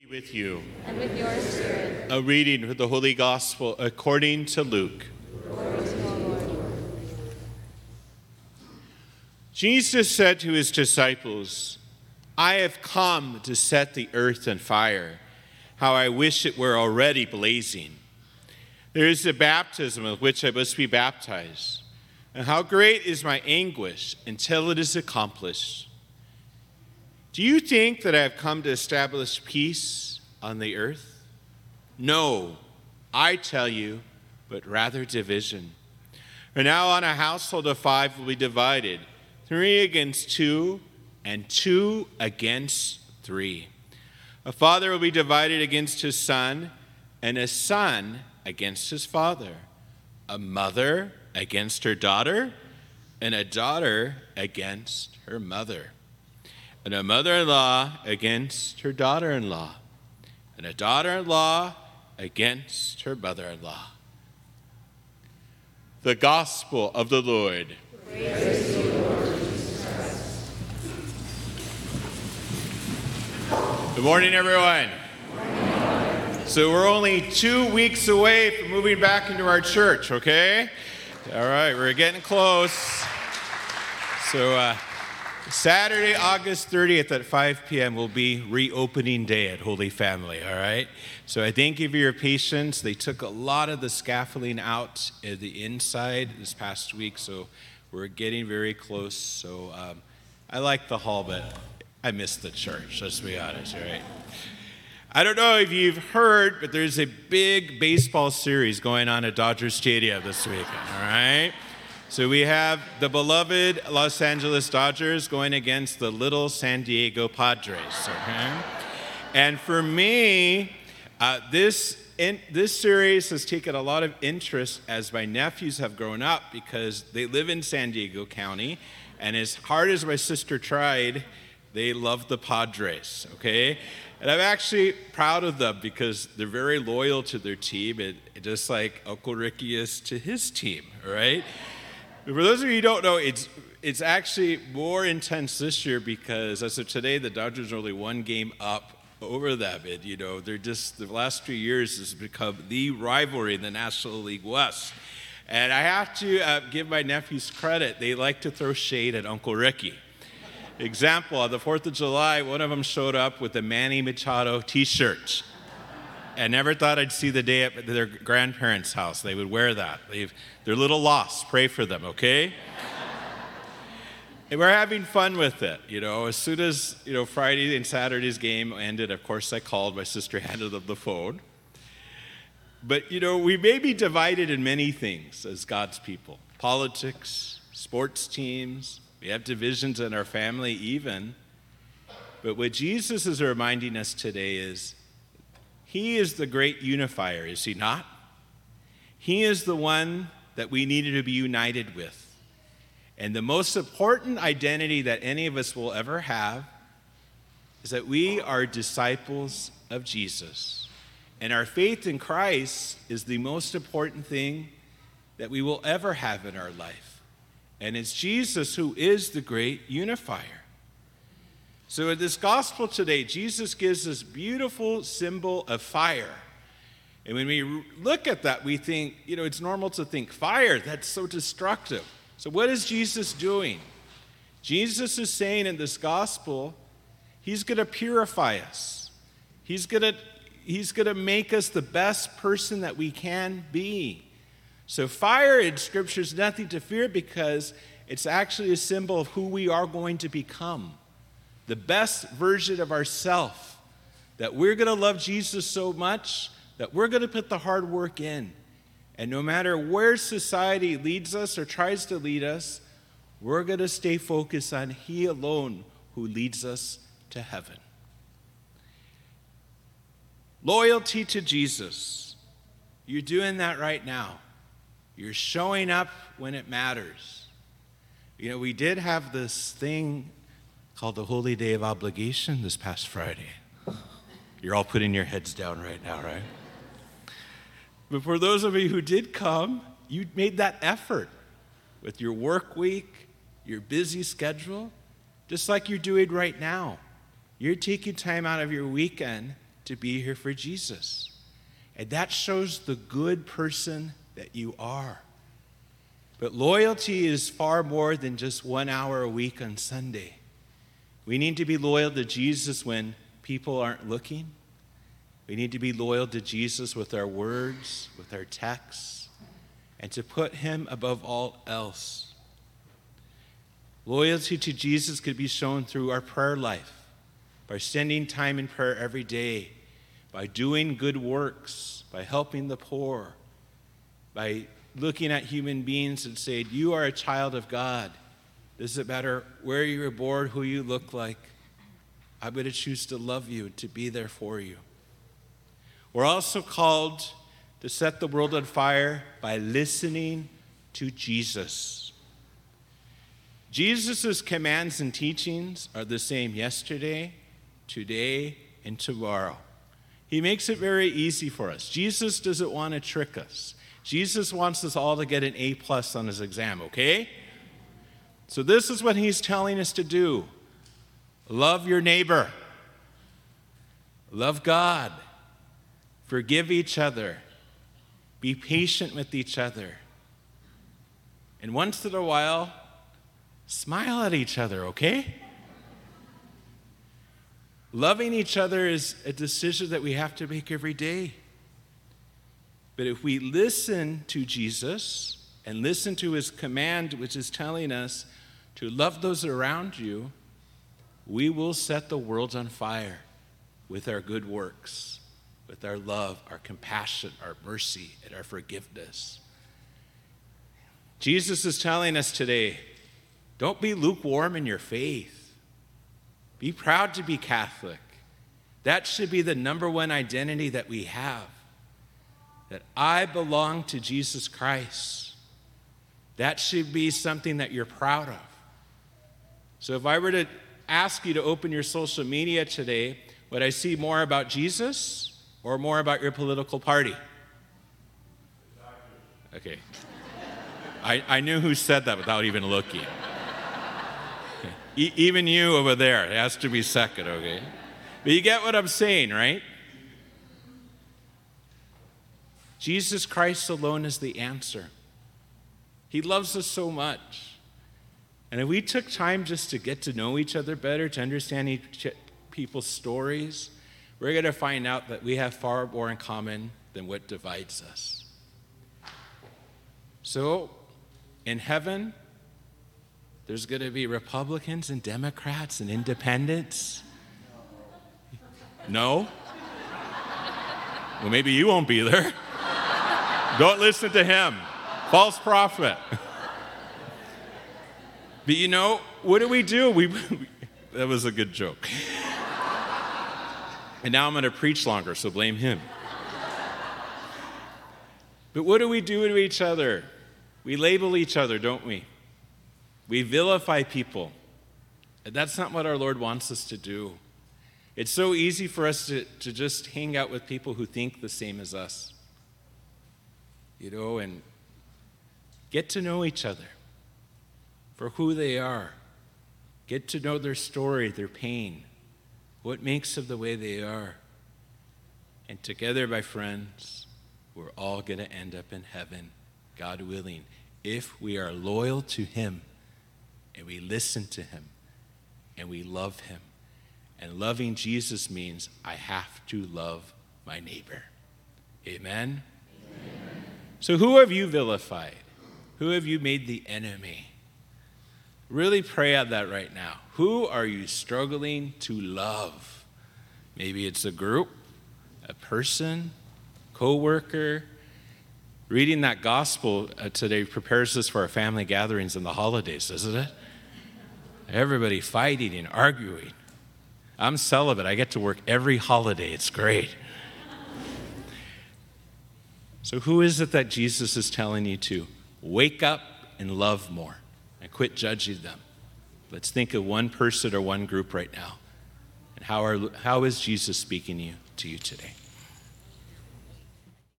With you. And with your spirit. A reading from the Holy Gospel according to Luke. Glory to the Lord. Jesus said to his disciples, "I have come to set the earth on fire. How I wish it were already blazing. There is a baptism with which I must be baptized, and how great is my anguish until it is accomplished. Do you think that I have come to establish peace on the earth? No, I tell you, but rather division. For now on a household of 5 will be divided, 3 against 2, and 2 against 3. A father will be divided against his son, and a son against his father. A mother against her daughter, and a daughter against her mother. And a mother-in-law against her daughter-in-law, and a daughter-in-law against her mother-in-law." The Gospel of the Lord. Praise to you, Lord Jesus Christ. Good morning, everyone. So we're only 2 weeks away from moving back into our church, okay? All right, we're getting close. So Saturday, August 30th at 5 p.m. will be reopening day at Holy Family, all right? So I thank you for your patience. They took a lot of the scaffolding out at the inside this past week, so we're getting very close. So I like the hall, but I miss the church, let's be honest, all right? I don't know if you've heard, but there's a big baseball series going on at Dodger Stadium this weekend, all right? So we have the beloved Los Angeles Dodgers going against the little San Diego Padres, okay? And for me, this series has taken a lot of interest as my nephews have grown up because they live in San Diego County, and as hard as my sister tried, they love the Padres, okay? And I'm actually proud of them because they're very loyal to their team, and just like Uncle Ricky is to his team, all right? For those of you who don't know, it's actually more intense this year because as of today, the Dodgers are only 1 game up over them. And, they're just, the last few years has become the rivalry in the National League West. And I have to give my nephews credit. They like to throw shade at Uncle Ricky. Example, on the 4th of July, one of them showed up with a Manny Machado t-shirt. I never thought I'd see the day at their grandparents' house. They would wear that. They're a little lost. Pray for them, okay? And we're having fun with it, As soon as, Friday and Saturday's game ended, of course, I called. My sister handed them the phone. But, we may be divided in many things as God's people. Politics, sports teams. We have divisions in our family even. But what Jesus is reminding us today is He is the great unifier, is He not? He is the one that we needed to be united with. And the most important identity that any of us will ever have is that we are disciples of Jesus. And our faith in Christ is the most important thing that we will ever have in our life. And it's Jesus who is the great unifier. So in this gospel today, Jesus gives this beautiful symbol of fire. And when we look at that, we think, it's normal to think fire, that's so destructive. So what is Jesus doing? Jesus is saying in this gospel, He's going to purify us. He's going to make us the best person that we can be. So fire in Scripture is nothing to fear because it's actually a symbol of who we are going to become. The best version of ourselves, that we're going to love Jesus so much that we're going to put the hard work in. And no matter where society leads us or tries to lead us, we're going to stay focused on He alone who leads us to heaven. Loyalty to Jesus. You're doing that right now. You're showing up when it matters. We did have this thing called the Holy Day of Obligation this past Friday. You're all putting your heads down right now, right? But for those of you who did come, you made that effort with your work week, your busy schedule, just like you're doing right now. You're taking time out of your weekend to be here for Jesus. And that shows the good person that you are. But loyalty is far more than just 1 hour a week on Sunday. We need to be loyal to Jesus when people aren't looking. We need to be loyal to Jesus with our words, with our texts, and to put him above all else. Loyalty to Jesus could be shown through our prayer life, by spending time in prayer every day, by doing good works, by helping the poor, by looking at human beings and saying, you are a child of God. Doesn't matter where you were born, who you look like. I'm going to choose to love you, to be there for you. We're also called to set the world on fire by listening to Jesus. Jesus' commands and teachings are the same yesterday, today, and tomorrow. He makes it very easy for us. Jesus doesn't want to trick us. Jesus wants us all to get an A+ on his exam, okay? So this is what he's telling us to do. Love your neighbor. Love God. Forgive each other. Be patient with each other. And once in a while, smile at each other, okay? Loving each other is a decision that we have to make every day. But if we listen to Jesus and listen to his command, which is telling us to love those around you, we will set the world on fire with our good works, with our love, our compassion, our mercy, and our forgiveness. Jesus is telling us today, don't be lukewarm in your faith. Be proud to be Catholic. That should be the number one identity that we have. That I belong to Jesus Christ. That should be something that you're proud of. So if I were to ask you to open your social media today, would I see more about Jesus or more about your political party? Okay. I knew who said that without even looking. Okay. Even you over there, it has to be second, okay? But you get what I'm saying, right? Jesus Christ alone is the answer. He loves us so much. And if we took time just to get to know each other better, to understand people's stories, we're going to find out that we have far more in common than what divides us. So, in heaven, there's going to be Republicans and Democrats and independents. No? Well, maybe you won't be there. Don't listen to him. False prophet. But you know, what do? That was a good joke. And now I'm going to preach longer, so blame him. But what do we do to each other? We label each other, don't we? We vilify people. And that's not what our Lord wants us to do. It's so easy for us to just hang out with people who think the same as us. And get to know each other for who they are. Get to know their story, their pain, what makes them the way they are. And together, my friends, we're all going to end up in heaven, God willing, if we are loyal to him and we listen to him and we love him. And loving Jesus means I have to love my neighbor. Amen? Amen. So who have you vilified? Who have you made the enemy? Really pray on that right now. Who are you struggling to love? Maybe it's a group, a person, co-worker. Reading that gospel today prepares us for our family gatherings and the holidays, doesn't it? Everybody fighting and arguing. I'm celibate. I get to work every holiday. It's great. So who is it that Jesus is telling you to wake up and love more and quit judging them? Let's think of one person or one group right now. And how is Jesus speaking to you today?